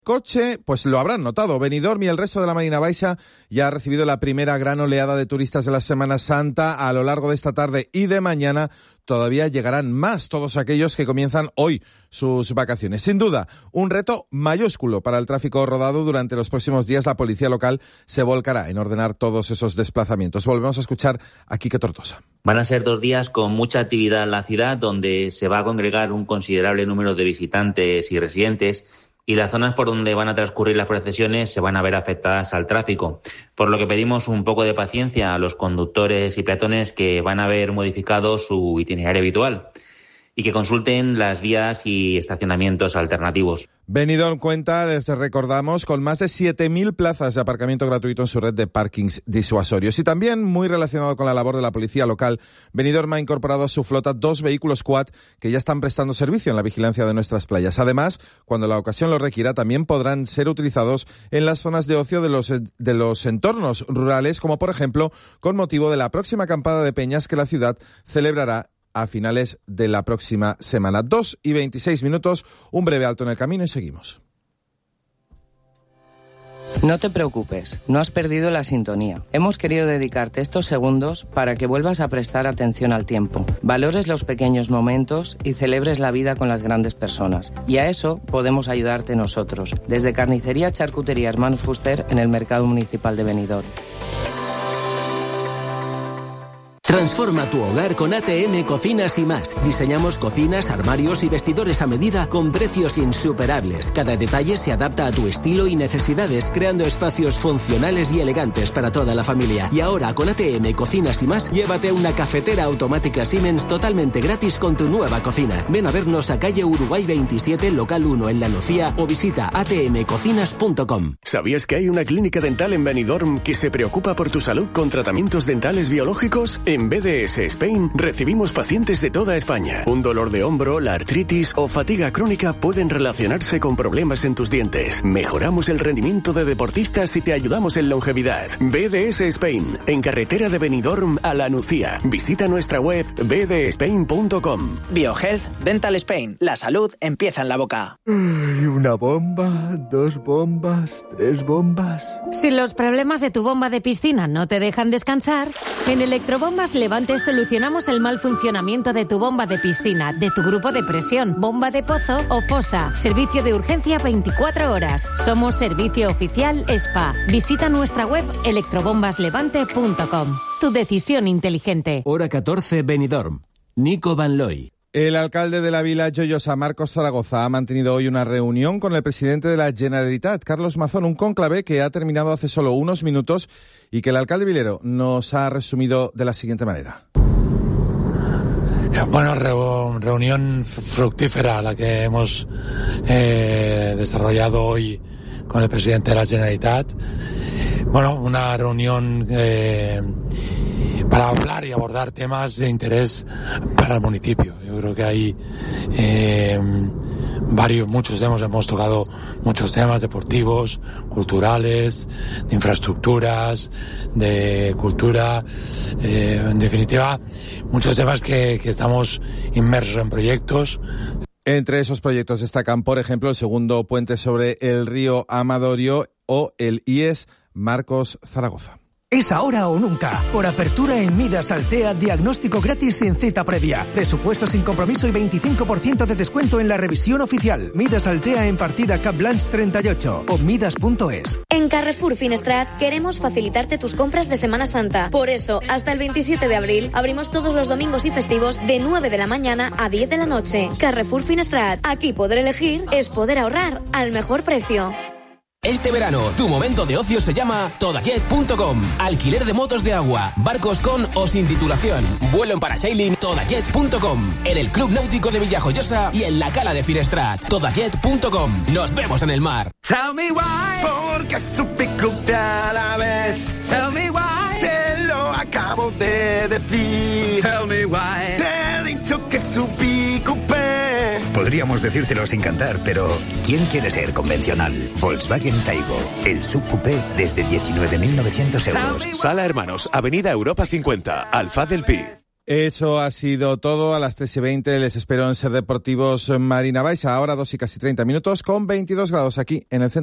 Coche, pues lo habrán notado. Benidorm y el resto de la Marina Baixa ya ha recibido la primera gran oleada de turistas de la Semana Santa. A lo largo de esta tarde y de mañana todavía llegarán más, todos aquellos que comienzan hoy sus vacaciones. Sin duda, un reto mayúsculo para el tráfico rodado. Durante los próximos días la policía local se volcará en ordenar todos esos desplazamientos. Volvemos a escuchar a Quique Tortosa. Van a ser 2 días con mucha actividad en la ciudad, donde se va a congregar un considerable número de visitantes y residentes, y las zonas por donde van a transcurrir las procesiones se van a ver afectadas al tráfico, por lo que pedimos un poco de paciencia a los conductores y peatones que van a ver modificado su itinerario habitual y que consulten las vías y estacionamientos alternativos. Benidorm cuenta, les recordamos, con más de 7.000 plazas de aparcamiento gratuito en su red de parkings disuasorios. Y también, muy relacionado con la labor de la policía local, Benidorm ha incorporado a su flota 2 vehículos quad que ya están prestando servicio en la vigilancia de nuestras playas. Además, cuando la ocasión lo requiera, también podrán ser utilizados en las zonas de ocio de los entornos rurales, como por ejemplo con motivo de la próxima acampada de peñas que la ciudad celebrará a finales de la próxima semana. 2:26, un breve alto en el camino y seguimos. No te preocupes, no has perdido la sintonía. Hemos querido dedicarte estos segundos para que vuelvas a prestar atención al tiempo, valores los pequeños momentos y celebres la vida con las grandes personas. Y a eso podemos ayudarte nosotros, desde Carnicería Charcutería Hermanos Fuster en el Mercado Municipal de Benidorm. Transforma tu hogar con ATM Cocinas y Más. Diseñamos cocinas, armarios y vestidores a medida con precios insuperables. Cada detalle se adapta a tu estilo y necesidades, creando espacios funcionales y elegantes para toda la familia. Y ahora con ATM Cocinas y Más, llévate una cafetera automática Siemens totalmente gratis con tu nueva cocina. Ven a vernos a calle Uruguay 27, local 1 en La Nucía, o visita atmcocinas.com. ¿Sabías que hay una clínica dental en Benidorm que se preocupa por tu salud con tratamientos dentales biológicos? En BDS Spain recibimos pacientes de toda España. Un dolor de hombro, la artritis o fatiga crónica pueden relacionarse con problemas en tus dientes. Mejoramos el rendimiento de deportistas y te ayudamos en longevidad. BDS Spain, en carretera de Benidorm a La Nucía. Visita nuestra web bdspain.com. BioHealth Dental Spain. La salud empieza en la boca. Una bomba, 2 bombas, 3 bombas. Si los problemas de tu bomba de piscina no te dejan descansar, en Electrobombas Levante solucionamos el mal funcionamiento de tu bomba de piscina, de tu grupo de presión, bomba de pozo o fosa. Servicio de urgencia 24 horas. Somos servicio oficial SPA. Visita nuestra web electrobombaslevante.com. Tu decisión inteligente. Hora 14, Benidorm. Nico Van Looy. El alcalde de la Vila Joiosa, Marcos Zaragoza, ha mantenido hoy una reunión con el presidente de la Generalitat, Carlos Mazón, un cónclave que ha terminado hace solo unos minutos y que el alcalde vilero nos ha resumido de la siguiente manera. Bueno, reunión fructífera la que hemos desarrollado hoy con el presidente de la Generalitat. Bueno, una reunión para hablar y abordar temas de interés para el municipio. Yo creo que hay hemos tocado muchos temas deportivos, culturales, de infraestructuras, de cultura, en definitiva, muchos temas que estamos inmersos en proyectos. Entre esos proyectos destacan, por ejemplo, el segundo puente sobre el río Amadorio o el IES Marcos Zaragoza. Es ahora o nunca. Por apertura en Midas Altea, diagnóstico gratis sin cita previa. Presupuesto sin compromiso y 25% de descuento en la revisión oficial. Midas Altea en partida Cap Blanche 38 o midas.es. En Carrefour Finestrat queremos facilitarte tus compras de Semana Santa. Por eso, hasta el 27 de abril, abrimos todos los domingos y festivos de 9 de la mañana a 10 de la noche. Carrefour Finestrat. Aquí poder elegir es poder ahorrar al mejor precio. Este verano, tu momento de ocio se llama Todajet.com. Alquiler de motos de agua, barcos con o sin titulación. Vuelo en parasailing, Todajet.com. En el Club Náutico de Villajoyosa y en la Cala de Finestrat. Todajet.com. Nos vemos en el mar. Tell me why. Porque supe copiar a la vez. Tell me why. Te lo acabo de decir. Tell me why. Te he dicho que subí coupé. Podríamos decírtelo sin cantar, pero ¿quién quiere ser convencional? Volkswagen Taigo, el subcoupé desde 19.900 euros. Sala Hermanos, Avenida Europa 50, Alfaz del Pi. Eso ha sido todo. A las 3:20 les espero en Ser Deportivos Marina Baixa. Ahora 2 y casi 30 minutos con 22 grados aquí en el centro.